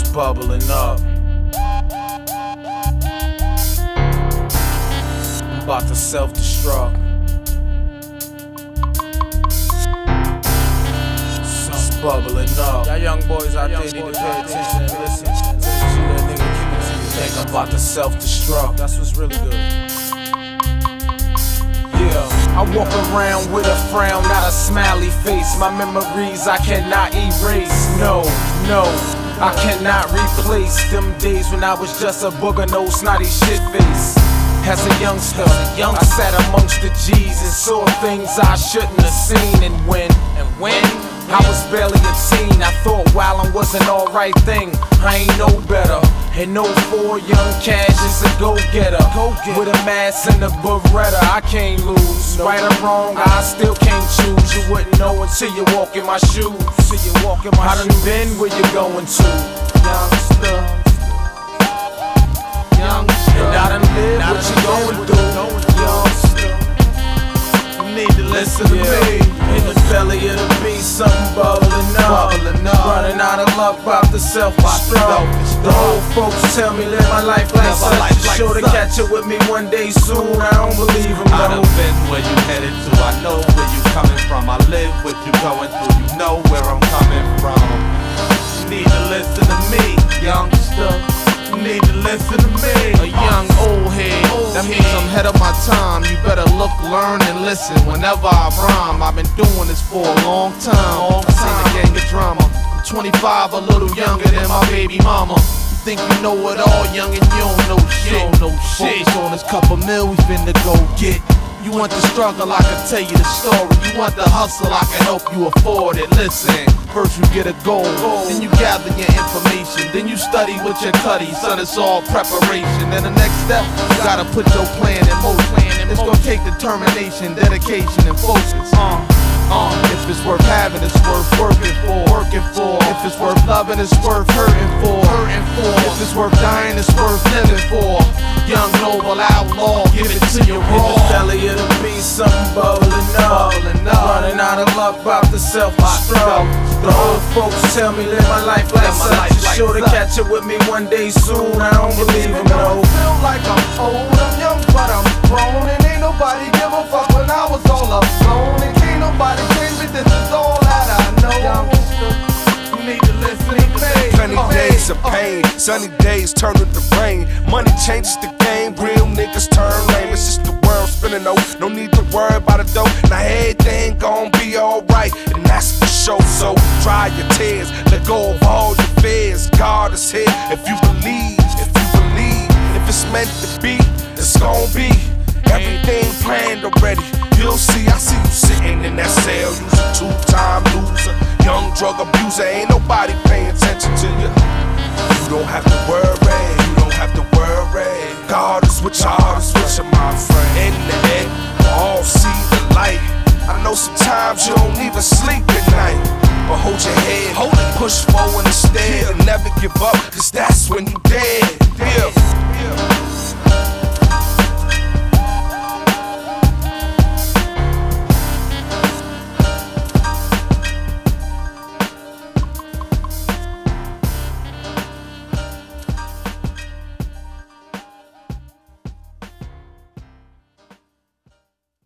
bubbling up. I'm about to self-destruct. It's bubbling up. Y'all young boys out there need to pay attention and listen. Shoot that nigga, keep it to you. Think I'm about to self-destruct. That's what's really good. Yeah, I walk around with a frown, not a smiley face. My memories I cannot erase. No, I cannot replace them days when I was just a booger-nosed, snotty shit-face. As a youngster, I sat amongst the G's and saw things I shouldn't have seen. And when I was barely a teen, I thought wildin' was an alright thing. I ain't no better. And no 4 young cash is a go-getter. With a mask and a Beretta, I can't lose. Right or wrong, I still can't choose. You wouldn't know until you walk in my shoes. I done been where you're going to, youngster. And I done lived what you're going through, youngster. You need to listen to me. In the belly of the beast, something bubbling up. Running out of luck, about to self-destruct. The old folks tell me live my life like such. Sure to catch up with me one day soon. I don't believe them, I done been where you headed to. I know where you coming from. I live what you going through. You know where I'm coming from. You need to listen to me, youngster. You need to listen to me. A young old head, that means I'm ahead of my time. You better look, learn, and listen whenever I rhyme. I've been doing this for a long time. I seen a gang of drama. I'm 25, a little younger than my baby mama. You think you know it all, young, and you don't know shit. Focus on this couple mil we finna go get. You want the struggle, I can tell you the story. You want the hustle, I can help you afford it. Listen, first you get a goal, then you gather your information, then you study with your cutty. Son, it's all preparation. And the next step, you gotta put your plan in motion. It's gonna take determination, dedication, and focus. If it's worth having, it's worth working for. If it's worth loving, it's worth hurting for. If it's worth dying, it's worth living for. Young noble outlaw, give it to you raw. In the belly of the beast, something bubbling up. Running out of luck, about to self-destruct. The old folks tell me live my life like such. Sure to catch up with me one day soon. I don't believe them, no. Feel like I'm old, I'm young, but I'm grown. And ain't nobody give a fuck when I was all alone. And can't nobody change me, this is all that I know. You need to listen to me. Plenty days of pain, sunny days turn into rain. Money changes the game, real niggas turn lame. It's just the world spinning, no need to worry about it though. Now everything gon' be alright, and that's for sure. So dry your tears, let go of all your fears. God is here if you believe, if it's meant to be, it's gon' be. Everything planned already. You'll see, I see you sitting in that cell, you's a 2-time loser, young drug abuser. Ain't nobody paying attention to you. You don't have to worry, God is with you, my friend. In the end, we'll all see the light. I know sometimes you don't even sleep at night, but hold your head, push forward instead, and never give up, cause that's when you dead. Yeah.